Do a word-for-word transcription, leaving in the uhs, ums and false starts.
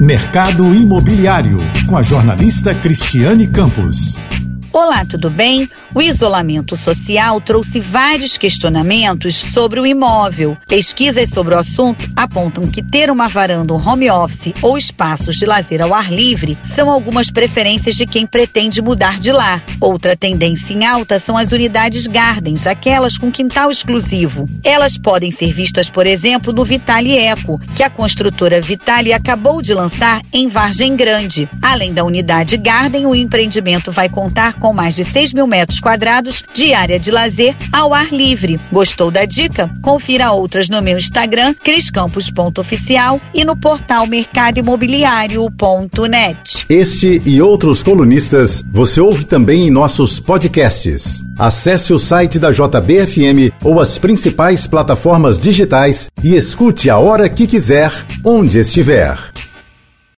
Mercado Imobiliário, com a jornalista Cristiane Campos. Olá, tudo bem? O isolamento social trouxe vários questionamentos sobre o imóvel. Pesquisas sobre o assunto apontam que ter uma varanda, um home office ou espaços de lazer ao ar livre são algumas preferências de quem pretende mudar de lar. Outra tendência em alta são as unidades gardens, aquelas com quintal exclusivo. Elas podem ser vistas, por exemplo, no Vitale Eco, que a construtora Vitale acabou de lançar em Vargem Grande. Além da unidade garden, o empreendimento vai contar com mais de seis mil metros quadrados de área de lazer ao ar livre. Gostou da dica? Confira outras no meu Instagram, cris campos ponto oficial, e no portal mercado imobiliário ponto net. Este e outros colunistas você ouve também em nossos podcasts. Acesse o site da J B F M ou as principais plataformas digitais e escute a hora que quiser, onde estiver.